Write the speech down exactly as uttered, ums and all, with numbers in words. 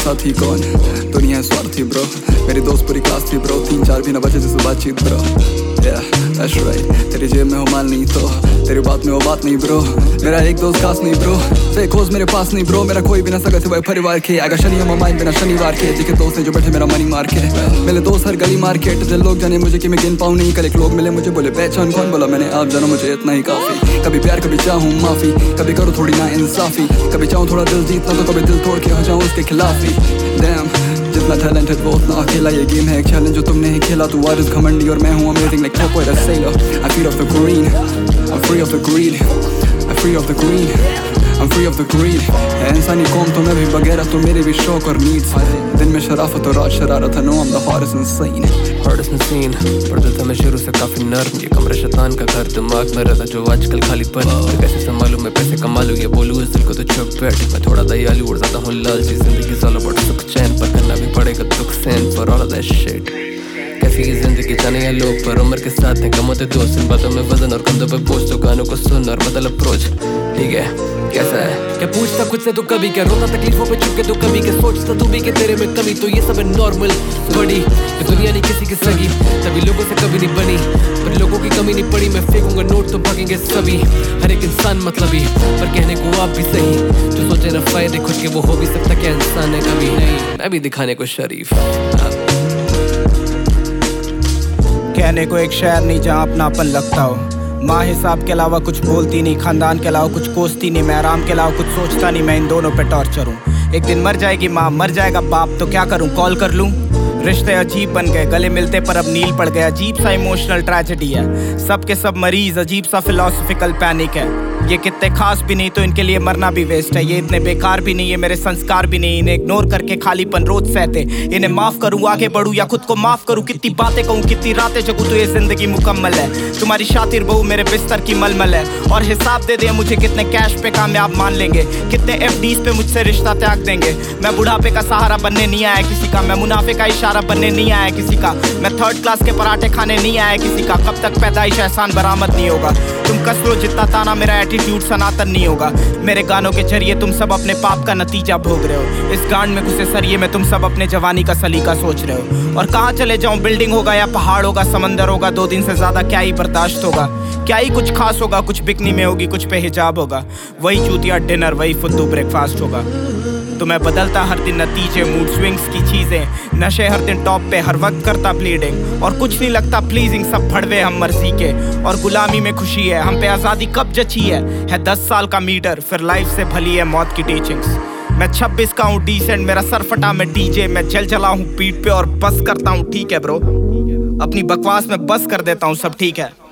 साथी कौन, दुनिया स्वार्थी ब्रो। मेरी दोस्त पूरी क्लास थी ब्रो, तीन चार भी न बचे जिससे बातचीत ब्रो। Yeah, that's right. तेरी जेब में हो माल नहीं तो तेरी बात में वो बात नहीं ब्रो। मेरा एक दोस्त खास नहीं ब्रो, फेक होस्ट मेरे पास नहीं ब्रो। मेरा कोई भी ना सगा सिवाय परिवार के। आगा शनि हम माइंड बिना शनिवार के। दिखे दोस्त ने जो बैठे मेरा मनी मार के। मिले दोस्त हर गली मार्केट, दिल लोग जाने मुझे कि मैं गिन पाऊँ नहीं। कल एक लोग मिले मुझे बोले पहचान कौन, बोला मैंने आप जानो मुझे इतना ही काफी। कभी प्यार कभी चाहूँ माफी, कभी करो थोड़ी ना इंसाफी। कभी चाहूँ थोड़ा दिल जीतना तो कभी दिल तोड़ के हो जाऊँ उसके खिलाफ ही। Damn, जितना टैलेंटेड वो उतना अकेला। ये गेम है एक चैलेंज जो तुमने ही खेला। तू वारिस घमंडी और मैं हूँ amazing like top white sailor. I feed off the green, I'm free of the greed, I'm free of the green, I'm free of the greed. है इंसानी कौम तो मैं भी बगैर तो मेरे भी शौक और नीड्स। दिन में शराफत और रात शरारत है। No I'm the hardest insane, hardest insane। पढ़ता था मैं शुरू से काफी नर्म, ये कमरा शैतान का घर। दिमाग में रहता जो आजकल खाली पन। तो कैसे संभालूं मैं पैसे कमा लूं, ये बोलूं इस दिल को तो चुप बैठ। मैं थोड़ा दयालु और ज्यादा हूँ लालची। जिंदगी सालों बड़ा सुख चैन पर करना भी पड़ेगा दुख सहन for all of that shit। कैसी ये जिंदगी जाने या लोग पर उम्र के साथ हैं कम होते दोस्त। इन बातों में वजन और कंधों पे बोझ, तो गानों को सुन और बदल अप्रोच। ठीक है कैसा है क्या पूछता खुद से तू कभी, क्या रोता तकलीफों पे चुप के तू कभी, क्या सोचता तू भी कि तेरे में कमी। तो ये सब है नॉर्मल बड़ी, ये दुनिया नहीं किसी की सगी। तभी लोगों से कभी नहीं बनी, पर लोगों की कमी नहीं पड़ी। मैं फेंकूंगा नोट तो भागेंगे सभी। हर एक इंसान मतलबी, पर कहने को आप भी सही। जो सोचे ना फायदे खुद के वो हो भी सकता, क्या इंसान है कभी नहीं। मैं भी दिखाने को शरीफ, कहने को एक शहर नहीं जहाँ अपनापन लगता हो। माँ हिसाब के अलावा कुछ बोलती नहीं, खानदान के अलावा कुछ कोसती नहीं। मैं आराम के अलावा कुछ सोचता नहीं, मैं इन दोनों पे टॉर्चर हूँ। एक दिन मर जाएगी माँ, मर जाएगा बाप, तो क्या करूँ कॉल कर लूँ। रिश्ते अजीब बन गए, गले मिलते पर अब नील पड़ गया। अजीब सा इमोशनल ट्रेजेडी है, सब के सब मरीज। अजीब सा फिलोसफिकल पैनिक है। ये कितने खास भी नहीं तो इनके लिए मरना भी वेस्ट है। ये इतने बेकार भी नहीं, ये मेरे संस्कार भी नहीं। इन्हें इग्नोर करके खालीपन रोज सहते। इन्हें माफ करूँ आगे बढ़ूँ या खुद को माफ करूँ। कितनी बातें कहूँ कितनी रातें जगूँ, तो ये जिंदगी मुकम्मल है। तुम्हारी शातिर बहू मेरे बिस्तर की मलमल है। और हिसाब दे दे मुझे कितने कैश पे कामयाब मान लेंगे, कितने एफडीज पे मुझसे रिश्ता त्याग देंगे। मैं बुढ़ापे का सहारा बनने नहीं आया किसी का, मैं मुनाफे का इशारा बनने नहीं आया किसी का। मैं थर्ड क्लास के पराठे खाने नहीं आया किसी का। कब तक पैदाइश एहसान बरामद नहीं होगा। तुम कसरो जितना ताना, मेरा एटीट्यूड सनातन नहीं होगा। मेरे गानों के जरिए तुम सब अपने पाप का नतीजा भोग रहे हो। इस गांड में घुसे सरिये में तुम सब अपने जवानी का सलीका सोच रहे हो। और कहाँ चले जाऊं, बिल्डिंग होगा या पहाड़ होगा, समंदर होगा, दो दिन से ज्यादा क्या ही बर्दाश्त होगा। क्या ही कुछ खास होगा, कुछ बिकनी में होगी, कुछ पे हिजाब होगा। वही चूतिया डिनर, वही फुद्दू ब्रेकफास्ट होगा। तो मैं बदलता हर दिन नतीजे, मूड स्विंग्स की चीजें। नशे हर दिन टॉप पे, हर वक्त करता ब्लीडिंग। और कुछ नहीं लगता प्लीजिंग, सब भड़वे हम मर्जी के। और गुलामी में खुशी है, हम पे आज़ादी कब जची है। है दस साल का मीटर, फिर लाइफ से भली है मौत की टीचिंग्स। मैं छब्बीस का हूँ डिसेंट, मेरा सर फटा मैं डीजे। मैं जल जला हूँ पीठ पे और बस करता हूँ ठीक है ब्रो। अपनी बकवास में बस कर देता हूँ सब ठीक है।